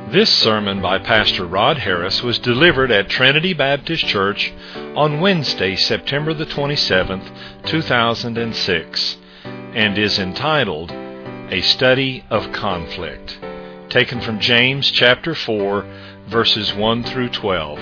This sermon by Pastor Rod Harris was delivered at Trinity Baptist Church on Wednesday, September the 27th, 2006, and is entitled, A Study of Conflict, taken from James chapter 4, verses 1 through 12.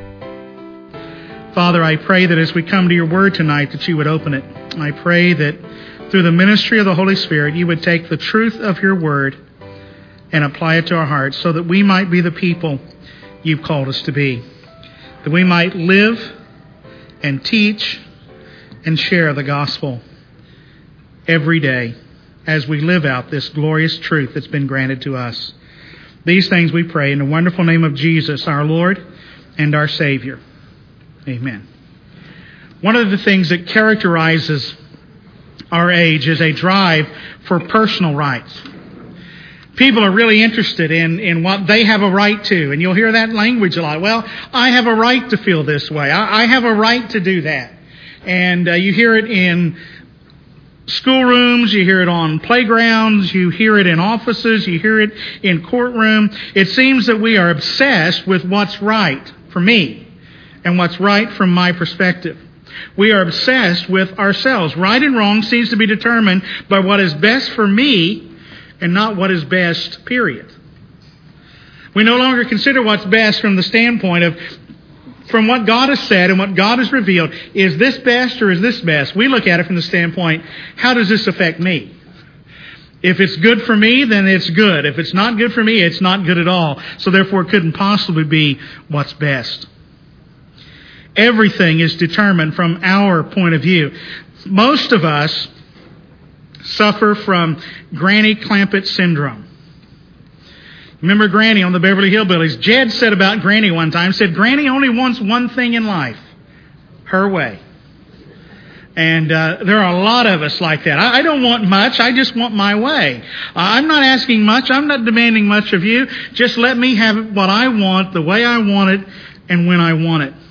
Father, I pray that as we come to your word tonight, that you would open it. I pray that through the ministry of the Holy Spirit, you would take the truth of your word and apply it to our hearts so that we might be the people you've called us to be. That we might live and teach and share the gospel every day as we live out this glorious truth that's been granted to us. These things we pray in the wonderful name of Jesus, our Lord and our Savior. Amen. One of the things that characterizes our age is a drive for personal rights. People are really interested in what they have a right to. And you'll hear that language a lot. Well, I have a right to feel this way. I have a right to do that. And you hear it in schoolrooms, you hear it on playgrounds, you hear it in offices, you hear it in courtroom. It seems that we are obsessed with what's right for me and what's right from my perspective. We are obsessed with ourselves. Right and wrong seems to be determined by what is best for me and not what is best, period. We no longer consider what's best from the standpoint of, from what God has said and what God has revealed, is this best or is this best? We look at it from the standpoint, how does this affect me? If it's good for me, then it's good. If it's not good for me, it's not good at all. So therefore, it couldn't possibly be what's best. Everything is determined from our point of view. Most of us suffer from Granny Clampett syndrome. Remember Granny on the Beverly Hillbillies? Jed said about Granny one time, said, Granny only wants one thing in life, her way. And there are a lot of us like that. I don't want much, I just want my way. I'm not asking much, I'm not demanding much of you. Just let me have what I want, the way I want it, and when I want it.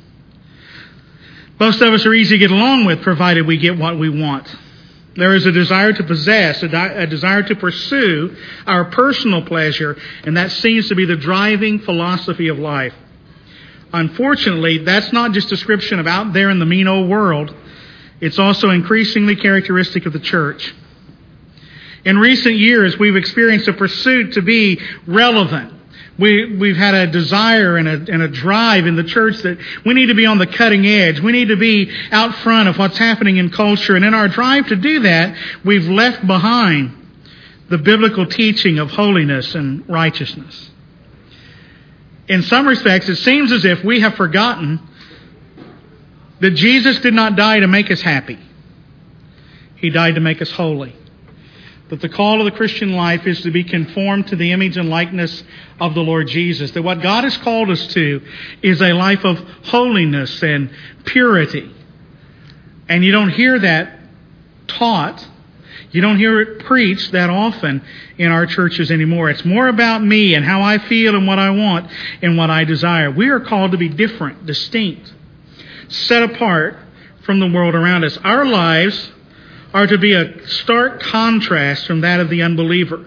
Most of us are easy to get along with, provided we get what we want. There is a desire to possess, a desire to pursue our personal pleasure, and that seems to be the driving philosophy of life. Unfortunately, that's not just a description of out there in the mean old world. It's also increasingly characteristic of the church. In recent years, we've experienced a pursuit to be relevant. We've had a desire and a drive in the church that we need to be on the cutting edge. We need to be out front of what's happening in culture. And in our drive to do that, we've left behind the biblical teaching of holiness and righteousness. In some respects, it seems as if we have forgotten that Jesus did not die to make us happy. He died to make us holy. That the call of the Christian life is to be conformed to the image and likeness of the Lord Jesus. That what God has called us to is a life of holiness and purity. And you don't hear that taught. You don't hear it preached that often in our churches anymore. It's more about me and how I feel and what I want and what I desire. We are called to be different, distinct, set apart from the world around us. Our lives are to be a stark contrast from that of the unbeliever.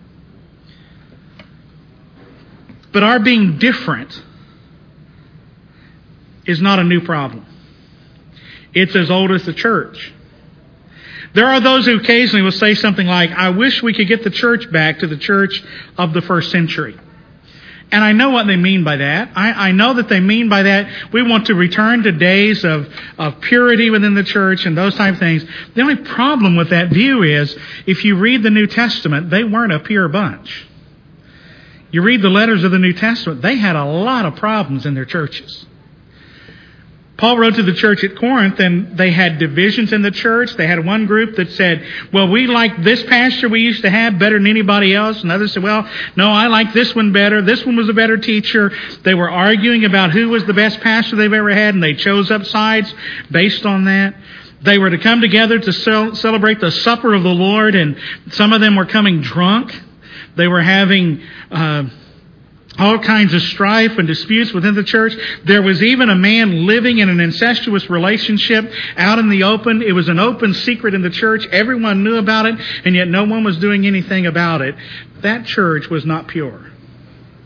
But our being different is not a new problem. It's as old as the church. There are those who occasionally will say something like, I wish we could get the church back to the church of the first century. And I know what they mean by that. I know that they mean by that we want to return to days of purity within the church and those type of things. The only problem with that view is, if you read the New Testament, they weren't a pure bunch. You read the letters of the New Testament, they had a lot of problems in their churches. Paul wrote to the church at Corinth, and they had divisions in the church. They had one group that said, well, we like this pastor we used to have better than anybody else. And others said, well, no, I like this one better. This one was a better teacher. They were arguing about who was the best pastor they've ever had, and they chose up sides based on that. They were to come together to celebrate the supper of the Lord, and some of them were coming drunk. They were having all kinds of strife and disputes within the church. There was even a man living in an incestuous relationship out in the open. It was an open secret in the church. Everyone knew about it, and yet no one was doing anything about it. That church was not pure.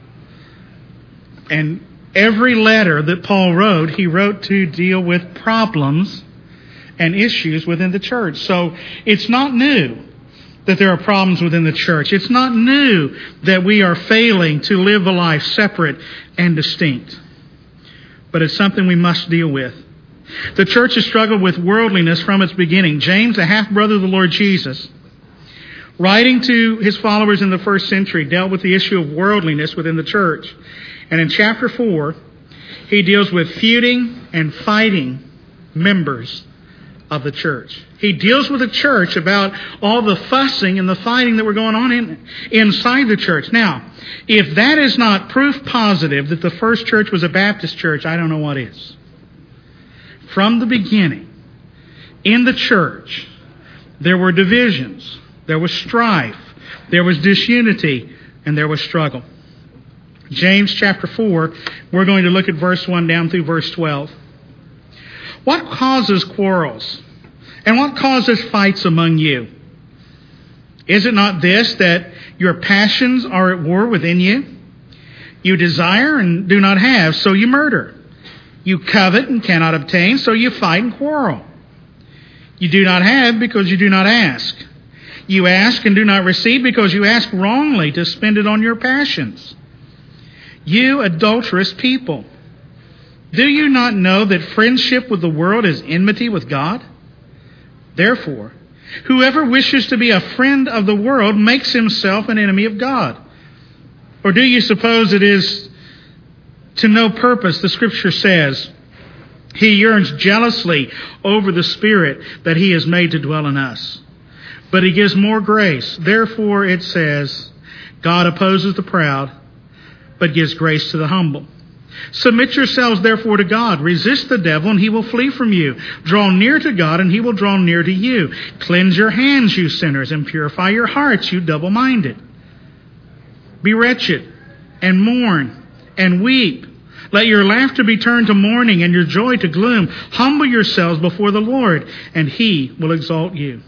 And every letter that Paul wrote, he wrote to deal with problems and issues within the church. So it's not new that there are problems within the church. It's not new that we are failing to live a life separate and distinct. But it's something we must deal with. The church has struggled with worldliness from its beginning. James, a half-brother of the Lord Jesus, writing to his followers in the first century, dealt with the issue of worldliness within the church. And in chapter 4, he deals with feuding and fighting members of the church. He deals with the church about all the fussing and the fighting that were going on inside the church. Now, if that is not proof positive that the first church was a Baptist church, I don't know what is. From the beginning, in the church, there were divisions, there was strife, there was disunity, and there was struggle. James chapter 4, we're going to look at verse 1 down through verse 12. What causes quarrels? And what causes fights among you? Is it not this, that your passions are at war within you? You desire and do not have, so you murder. You covet and cannot obtain, so you fight and quarrel. You do not have because you do not ask. You ask and do not receive because you ask wrongly to spend it on your passions. You adulterous people, do you not know that friendship with the world is enmity with God? Therefore, whoever wishes to be a friend of the world makes himself an enemy of God. Or do you suppose it is to no purpose, the Scripture says, he yearns jealously over the Spirit that he has made to dwell in us. But he gives more grace. Therefore, it says, God opposes the proud, but gives grace to the humble. Submit yourselves therefore to God. Resist the devil, and he will flee from you. Draw near to God, and he will draw near to you. Cleanse your hands, you sinners, and purify your hearts, you double-minded. Be wretched, and mourn, and weep. Let your laughter be turned to mourning, and your joy to gloom. Humble yourselves before the Lord, and he will exalt you.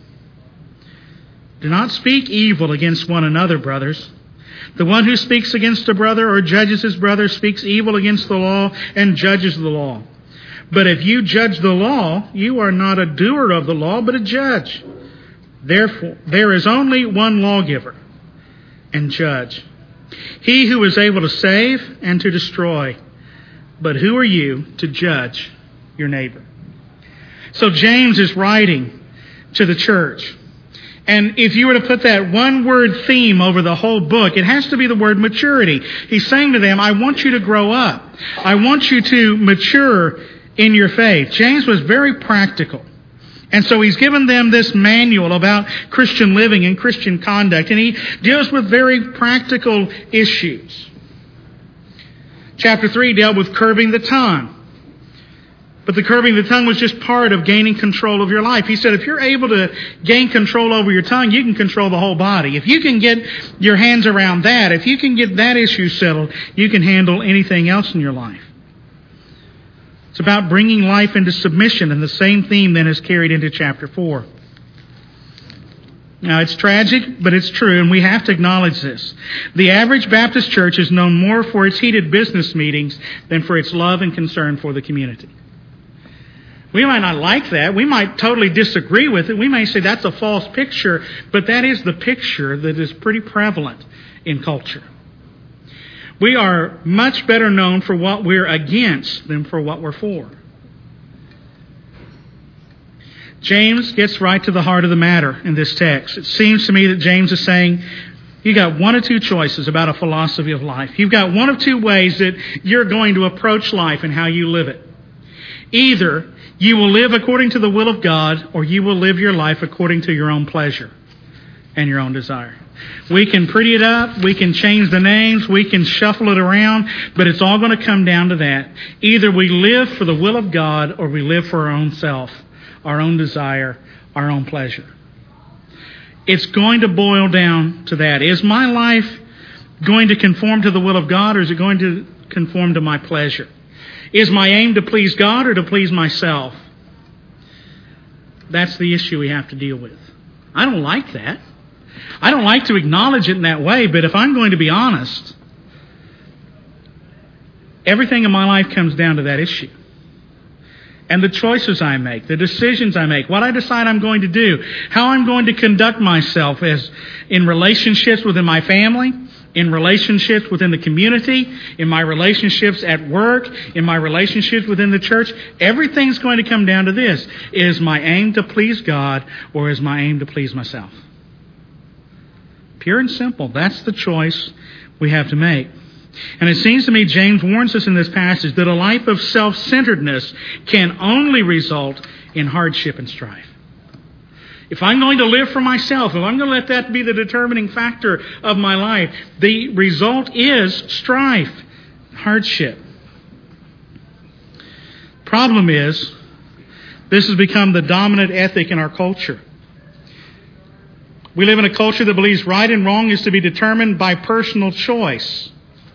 Do not speak evil against one another, brothers. The one who speaks against a brother or judges his brother speaks evil against the law and judges the law. But if you judge the law, you are not a doer of the law, but a judge. Therefore, there is only one lawgiver and judge, he who is able to save and to destroy. But who are you to judge your neighbor? So James is writing to the church. And if you were to put that one word theme over the whole book, it has to be the word maturity. He's saying to them, I want you to grow up. I want you to mature in your faith. James was very practical. And so he's given them this manual about Christian living and Christian conduct. And he deals with very practical issues. Chapter 3 dealt with curbing the tongue. But the curbing the tongue was just part of gaining control of your life. He said, if you're able to gain control over your tongue, you can control the whole body. If you can get your hands around that, if you can get that issue settled, you can handle anything else in your life. It's about bringing life into submission, and the same theme then is carried into chapter 4. Now, it's tragic, but it's true, and we have to acknowledge this. The average Baptist church is known more for its heated business meetings than for its love and concern for the community. We might not like that. We might totally disagree with it. We may say that's a false picture, but that is the picture that is pretty prevalent in culture. We are much better known for what we're against than for what we're for. James gets right to the heart of the matter in this text. It seems to me that James is saying, you got one of two choices about a philosophy of life. You've got one of two ways that you're going to approach life and how you live it. Either you will live according to the will of God, or you will live your life according to your own pleasure and your own desire. We can pretty it up, we can change the names, we can shuffle it around, but it's all going to come down to that. Either we live for the will of God, or we live for our own self, our own desire, our own pleasure. It's going to boil down to that. Is my life going to conform to the will of God, or is it going to conform to my pleasure? Is my aim to please God or to please myself? That's the issue we have to deal with. I don't like that. I don't like to acknowledge it in that way, but if I'm going to be honest, Everything in my life comes down to that issue. And the choices I make, the decisions I make, what I decide I'm going to do, how I'm going to conduct myself as in relationships within my family, in relationships within the community, in my relationships at work, in my relationships within the church. Everything's going to come down to this. Is my aim to please God, or is my aim to please myself? Pure and simple. That's the choice we have to make. And it seems to me James warns us in this passage that a life of self-centeredness can only result in hardship and strife. If I'm going to live for myself, if I'm going to let that be the determining factor of my life, the result is strife, hardship. Problem is, this has become the dominant ethic in our culture. We live in a culture that believes right and wrong is to be determined by personal choice.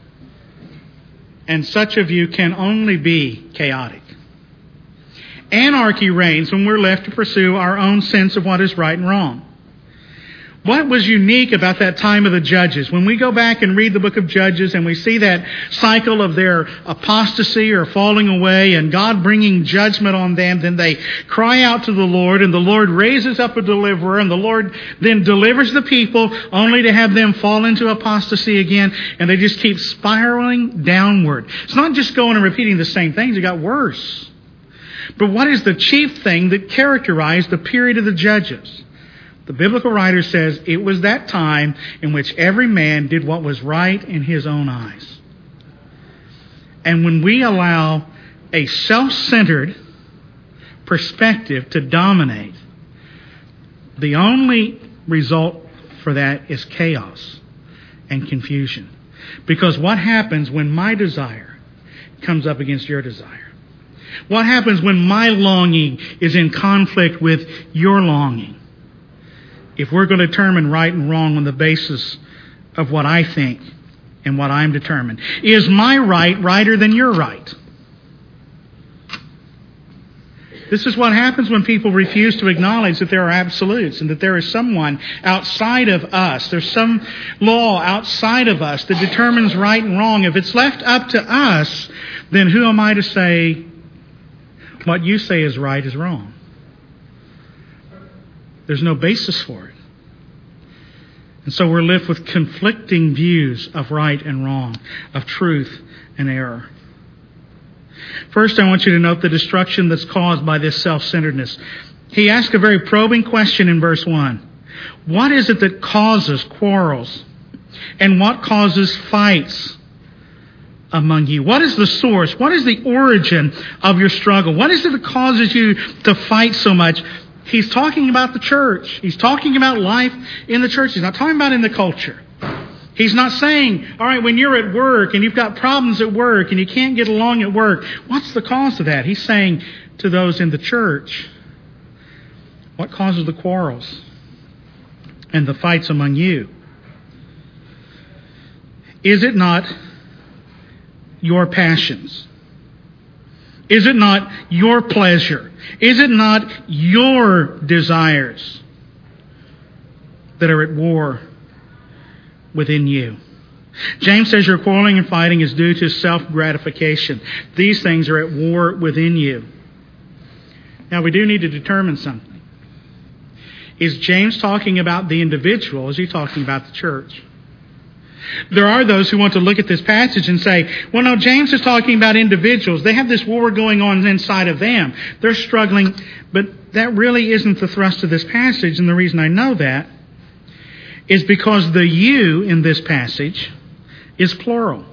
And such a view can only be chaotic. Anarchy reigns when we're left to pursue our own sense of what is right and wrong. What was unique about that time of the Judges? When we go back and read the book of Judges and we see that cycle of their apostasy or falling away and God bringing judgment on them, then they cry out to the Lord and the Lord raises up a deliverer and the Lord then delivers the people only to have them fall into apostasy again, and they just keep spiraling downward. It's not just going and repeating the same things, it got worse. But what is the chief thing that characterized the period of the Judges? The biblical writer says it was that time in which every man did what was right in his own eyes. And when we allow a self-centered perspective to dominate, the only result for that is chaos and confusion. Because what happens when my desire comes up against your desire? What happens when my longing is in conflict with your longing? If we're going to determine right and wrong on the basis of what I think and what I'm determined. Is my right righter than your right? This is what happens when people refuse to acknowledge that there are absolutes and that there is someone outside of us. There's some law outside of us that determines right and wrong. If it's left up to us, then who am I to say what you say is right is wrong? There's no basis for it. And so we're left with conflicting views of right and wrong, of truth and error. First, I want you to note the destruction that's caused by this self-centeredness. He asks a very probing question in verse 1. What is it that causes quarrels? And what causes fights among you? What is the source? What is the origin of your struggle? What is it that causes you to fight so much? He's talking about the church. He's talking about life in the church. He's not talking about in the culture. He's not saying, all right, when you're at work and you've got problems at work and you can't get along at work, what's the cause of that? He's saying to those in the church, what causes the quarrels and the fights among you? Is it not your passions? Is it not your pleasure? Is it not your desires that are at war within you? James says your quarreling and fighting is due to self-gratification. These things are at war within you. Now, we do need to determine something. Is James talking about the individual, or is he talking about the church? There are those who want to look at this passage and say, well, no, James is talking about individuals. They have this war going on inside of them. They're struggling, but that really isn't the thrust of this passage. And the reason I know that is because the you in this passage is plural.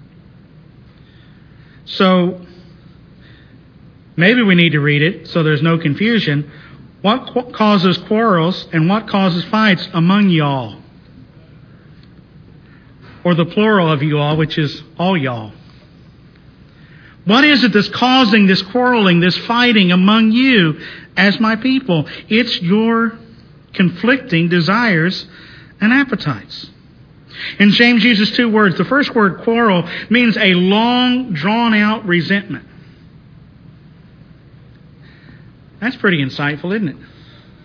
So maybe we need to read it so there's no confusion. What causes quarrels and what causes fights among y'all? Or the plural of you all, which is all y'all. What is it that's causing this quarreling, this fighting among you as my people? It's your conflicting desires and appetites. And James uses two words. The first word, quarrel, means a long, drawn-out resentment. That's pretty insightful, isn't it?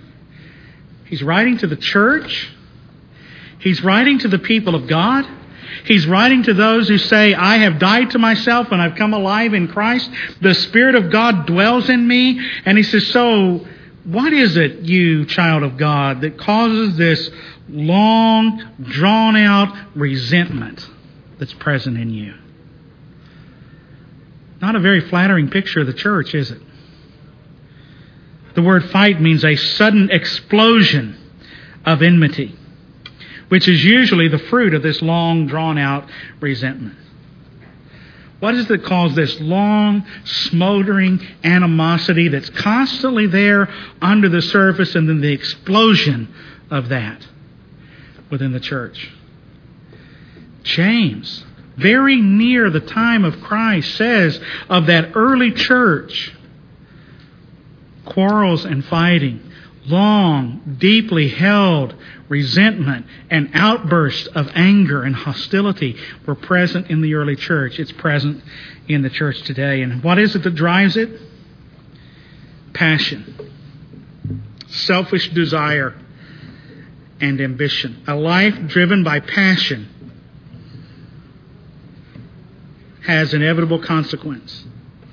He's writing to the church. He's writing to the people of God. He's writing to those who say, I have died to myself and I've come alive in Christ. The Spirit of God dwells in me. And he says, so what is it, you child of God, that causes this long, drawn-out resentment that's present in you? Not a very flattering picture of the church, is it? The word fight means a sudden explosion of enmity, which is usually the fruit of this long, drawn-out resentment. What is it that causes this long, smoldering animosity that's constantly there under the surface, and then the explosion of that within the church? James, very near the time of Christ, says of that early church, quarrels and fighting, long, deeply held resentment and outbursts of anger and hostility were present in the early church. It's present in the church today. And what is it that drives it? Passion, selfish desire, and ambition. A life driven by passion has inevitable consequence.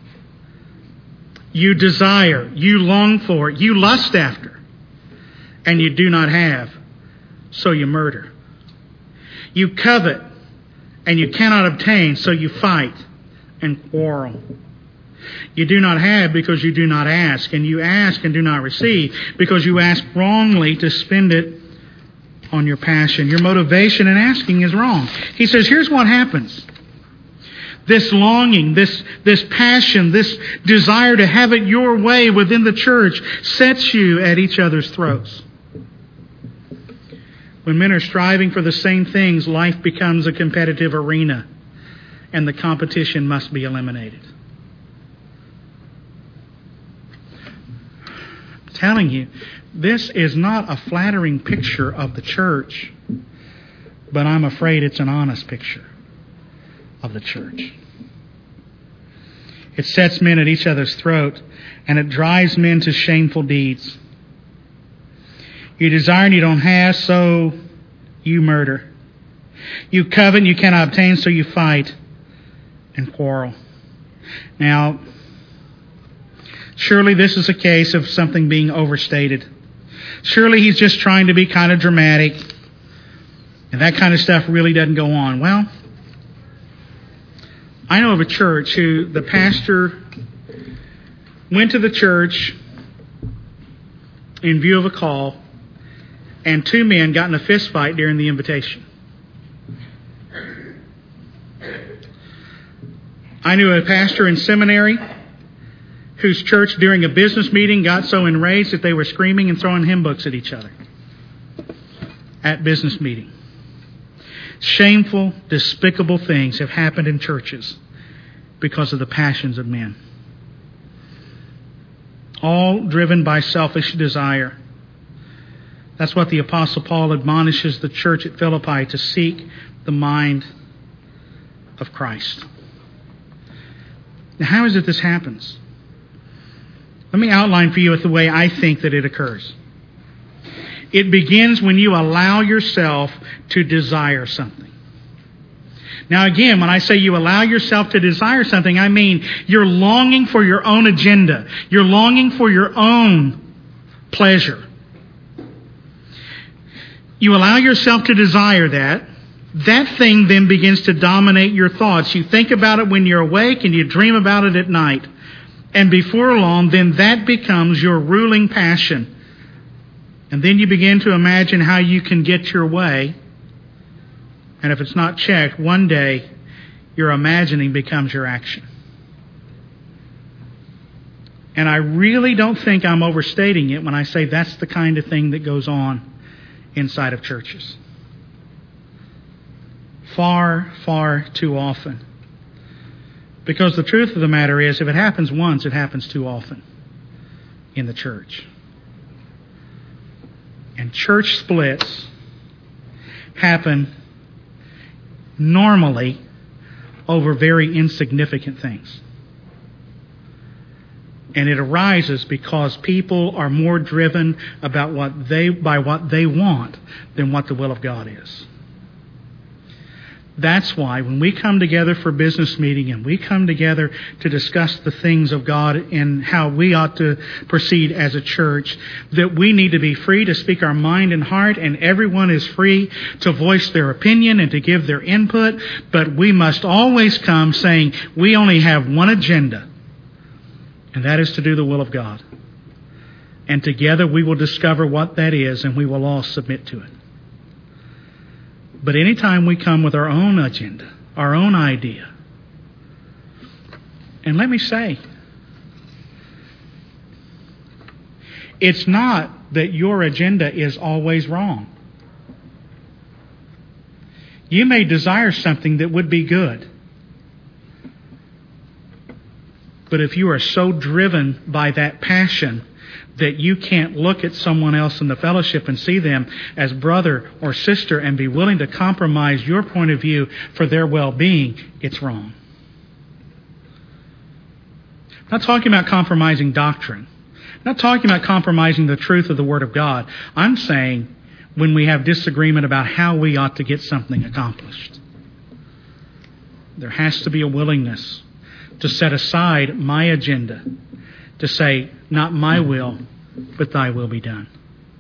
You desire, you long for, you lust after, and you do not have, so you murder. You covet, and you cannot obtain, so you fight and quarrel. You do not have because you do not ask, and you ask and do not receive because you ask wrongly to spend it on your passion. Your motivation in asking is wrong. He says, here's what happens. This longing, this passion, this desire to have it your way within the church sets you at each other's throats. When men are striving for the same things, life becomes a competitive arena, and the competition must be eliminated. I'm telling you, this is not a flattering picture of the church, but I'm afraid it's an honest picture of the church. It sets men at each other's throat, and it drives men to shameful deeds. You desire and you don't have, so you murder. You covet and you cannot obtain, so you fight and quarrel. Now, surely this is a case of something being overstated. Surely he's just trying to be kind of dramatic, and that kind of stuff really doesn't go on. Well, I know of a church who the pastor went to the church in view of a call, and two men got in a fist fight during the invitation. I knew a pastor in seminary whose church during a business meeting got so enraged that they were screaming and throwing hymn books at each other at business meeting. Shameful, despicable things have happened in churches because of the passions of men. All driven by selfish desire. That's what the Apostle Paul admonishes the church at Philippi to seek the mind of Christ. Now, how is it this happens? Let me outline for you the way I think that it occurs. It begins when you allow yourself to desire something. Now again, when I say you allow yourself to desire something, I mean you're longing for your own agenda. You're longing for your own pleasure. You allow yourself to desire that. That thing then begins to dominate your thoughts. You think about it when you're awake and you dream about it at night. And before long, then that becomes your ruling passion. And then you begin to imagine how you can get your way. And if it's not checked, one day your imagining becomes your action. And I really don't think I'm overstating it when I say that's the kind of thing that goes on inside of churches. Far, far too often. Because the truth of the matter is, if it happens once, it happens too often in the church. And church splits happen normally over very insignificant things. And it arises because people are more driven by what they want than what the will of God is. That's why when we come together for business meeting and we come together to discuss the things of God and how we ought to proceed as a church, that we need to be free to speak our mind and heart, and everyone is free to voice their opinion and to give their input, but we must always come saying we only have one agenda, and that is to do the will of God. And together we will discover what that is, and we will all submit to it. But anytime we come with our own agenda, our own idea, and let me say, it's not that your agenda is always wrong. You may desire something that would be good. But if you are so driven by that passion that you can't look at someone else in the fellowship and see them as brother or sister and be willing to compromise your point of view for their well-being, it's wrong. I'm not talking about compromising doctrine. I'm not talking about compromising the truth of the Word of God. I'm saying when we have disagreement about how we ought to get something accomplished. There has to be a willingness to set aside my agenda, to say, not my will, but thy will be done.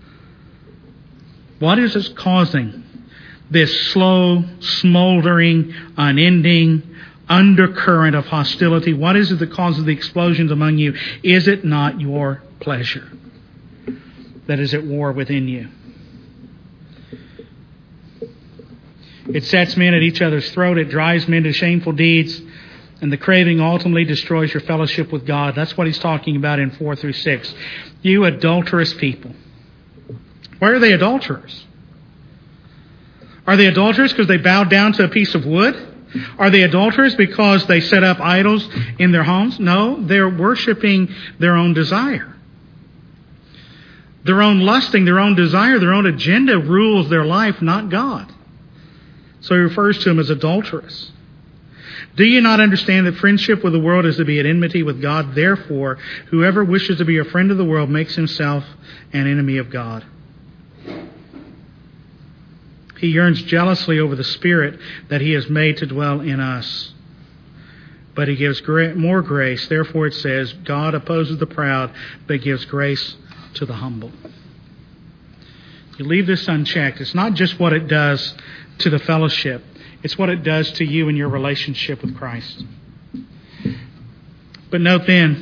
What is it causing this slow, smoldering, unending undercurrent of hostility? What is it that causes the explosions among you? Is it not your pleasure that is at war within you? It sets men at each other's throat. It drives men to shameful deeds. And the craving ultimately destroys your fellowship with God. That's what he's talking about in 4 through 6. You adulterous people. Why are they adulterers? Are they adulterers because they bowed down to a piece of wood? Are they adulterers because they set up idols in their homes? No, they're worshiping their own desire. Their own lusting, their own desire, their own agenda rules their life, not God. So he refers to them as adulterous. Do you not understand that friendship with the world is to be at enmity with God? Therefore, whoever wishes to be a friend of the world makes himself an enemy of God. He yearns jealously over the Spirit that he has made to dwell in us. But he gives more grace. Therefore it says, God opposes the proud, but gives grace to the humble. You leave this unchecked. It's not just what it does to the fellowship. It's what it does to you in your relationship with Christ. But note then,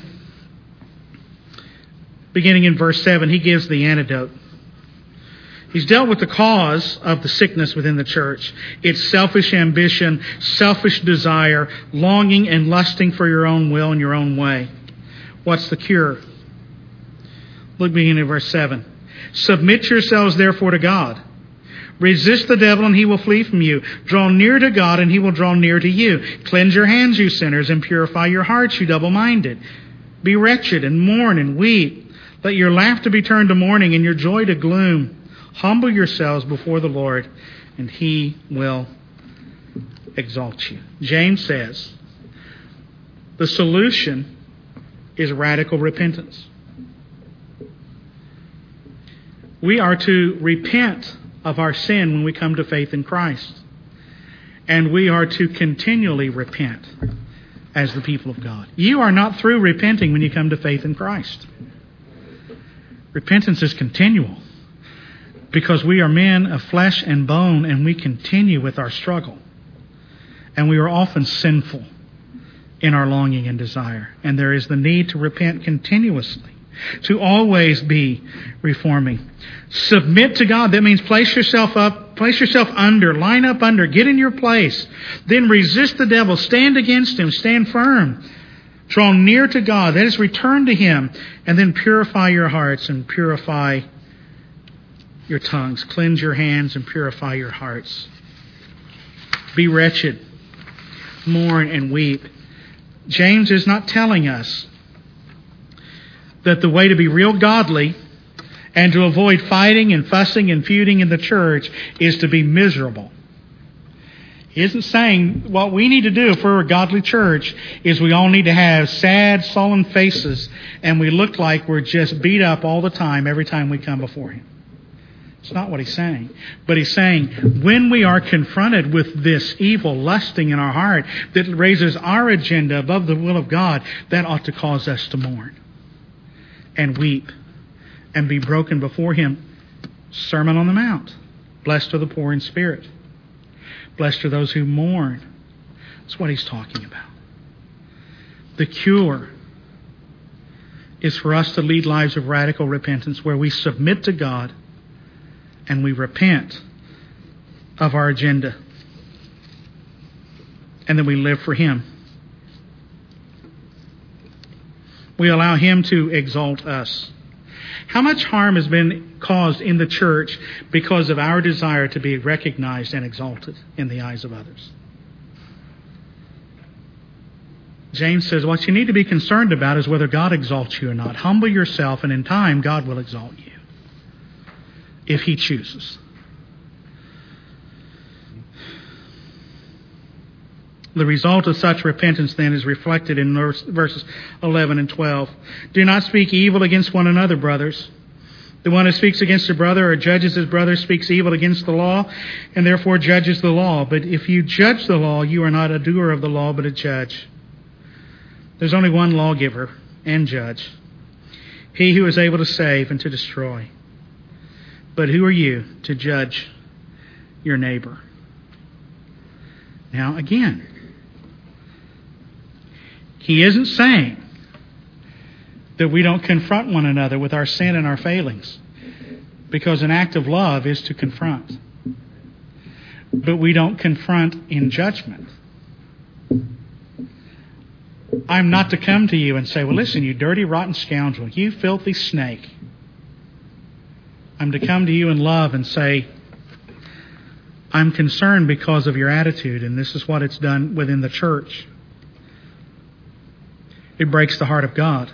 beginning in verse 7, he gives the antidote. He's dealt with the cause of the sickness within the church. It's selfish ambition, selfish desire, longing and lusting for your own will and your own way. What's the cure? Look beginning in verse 7. Submit yourselves therefore to God. Resist the devil and he will flee from you. Draw near to God and he will draw near to you. Cleanse your hands, you sinners, and purify your hearts, you double-minded. Be wretched and mourn and weep. Let your laughter be turned to mourning and your joy to gloom. Humble yourselves before the Lord and he will exalt you. James says the solution is radical repentance. We are to repent of our sin when we come to faith in Christ. And we are to continually repent as the people of God. You are not through repenting when you come to faith in Christ. Repentance is continual because we are men of flesh and bone and we continue with our struggle. And we are often sinful in our longing and desire. And there is the need to repent continuously, to always be reforming. Submit to God. That means place yourself up, place yourself under, line up under, get in your place. Then resist the devil, stand against him, stand firm. Draw near to God. That is, return to him. And then purify your hearts and purify your tongues. Cleanse your hands and purify your hearts. Be wretched, mourn and weep. James is not telling us that the way to be real godly and to avoid fighting and fussing and feuding in the church is to be miserable. He isn't saying what we need to do if we're a godly church is we all need to have sad, sullen faces and we look like we're just beat up all the time every time we come before him. It's not what he's saying. But he's saying when we are confronted with this evil lusting in our heart that raises our agenda above the will of God, that ought to cause us to mourn and weep and be broken before him. Sermon on the Mount. Blessed are the poor in spirit. Blessed are those who mourn. That's what he's talking about. The cure is for us to lead lives of radical repentance where we submit to God and we repent of our agenda. And then we live for him. We allow him to exalt us. How much harm has been caused in the church because of our desire to be recognized and exalted in the eyes of others? James says what you need to be concerned about is whether God exalts you or not. Humble yourself, and in time God will exalt you if he chooses. The result of such repentance then is reflected in verses 11 and 12. Do not speak evil against one another, brothers. The one who speaks against a brother or judges his brother speaks evil against the law, and therefore judges the law. But if you judge the law, you are not a doer of the law, but a judge. There's only one lawgiver and judge, he who is able to save and to destroy. But who are you to judge your neighbor? Now again, he isn't saying that we don't confront one another with our sin and our failings, because an act of love is to confront. But we don't confront in judgment. I'm not to come to you and say, well, listen, you dirty, rotten scoundrel, you filthy snake. I'm to come to you in love and say, I'm concerned because of your attitude, and this is what it's done within the church. It breaks the heart of God.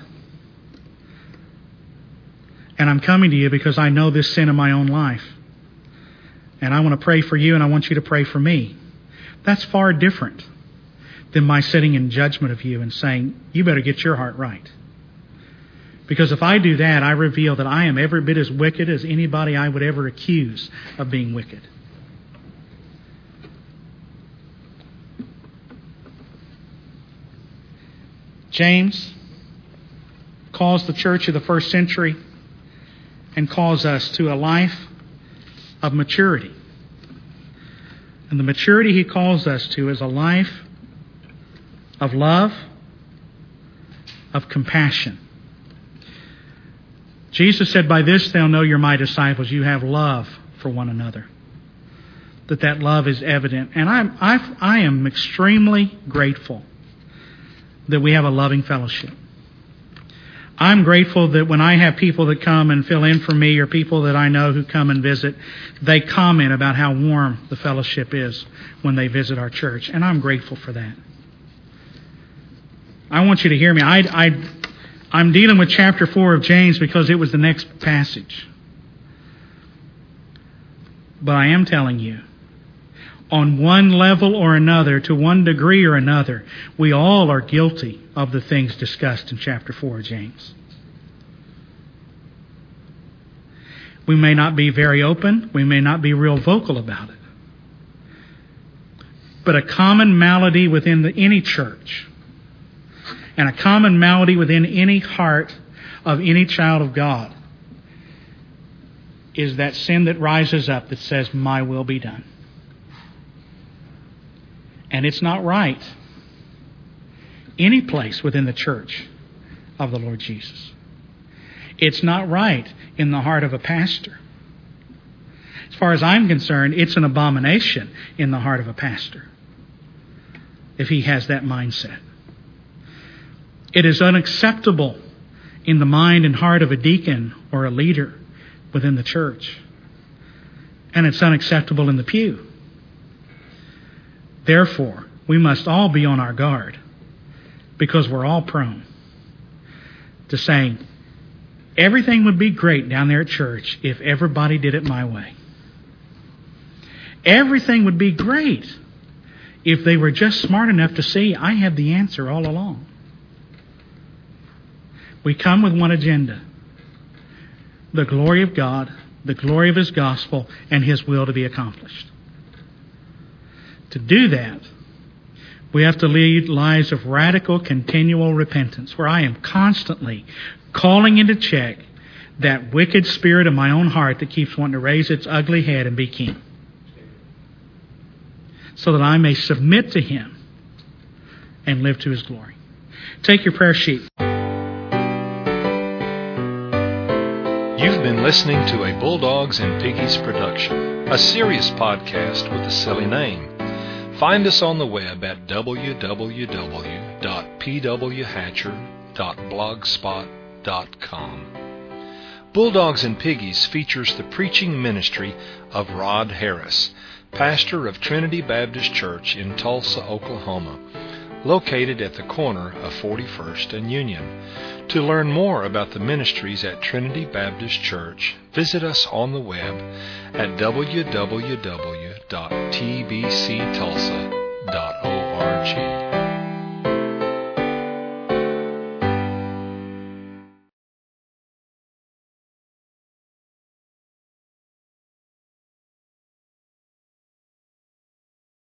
And I'm coming to you because I know this sin in my own life. And I want to pray for you, and I want you to pray for me. That's far different than my sitting in judgment of you and saying, you better get your heart right. Because if I do that, I reveal that I am every bit as wicked as anybody I would ever accuse of being wicked. James calls the church of the first century and calls us to a life of maturity. And the maturity he calls us to is a life of love, of compassion. Jesus said, by this they'll know you're my disciples. You have love for one another. That love is evident. And I am extremely grateful that we have a loving fellowship. I'm grateful that when I have people that come and fill in for me or people that I know who come and visit, they comment about how warm the fellowship is when they visit our church. And I'm grateful for that. I want you to hear me. I'm dealing with chapter 4 of James because it was the next passage. But I am telling you, on one level or another, to one degree or another, we all are guilty of the things discussed in chapter 4 of James. We may not be very open. We may not be real vocal about it. But a common malady within any church and a common malady within any heart of any child of God is that sin that rises up that says, my will be done. And it's not right any place within the church of the Lord Jesus. It's not right in the heart of a pastor. As far as I'm concerned, it's an abomination in the heart of a pastor if he has that mindset. It is unacceptable in the mind and heart of a deacon or a leader within the church. And it's unacceptable in the pew. Therefore, we must all be on our guard because we're all prone to saying, everything would be great down there at church if everybody did it my way. Everything would be great if they were just smart enough to see I have the answer all along. We come with one agenda, the glory of God the glory of His gospel and His will to be accomplished. To do that, we have to lead lives of radical, continual repentance, where I am constantly calling into check that wicked spirit in my own heart that keeps wanting to raise its ugly head and be king, so that I may submit to Him and live to His glory. Take your prayer sheet. You've been listening to a Bulldogs and Piggies production, a serious podcast with a silly name. Find us on the web at www.pwhatcher.blogspot.com. Bulldogs and Piggies features the preaching ministry of Rod Harris, pastor of Trinity Baptist Church in Tulsa, Oklahoma, located at the corner of 41st and Union. To learn more about the ministries at Trinity Baptist Church, visit us on the web at www.tbctulsa.org.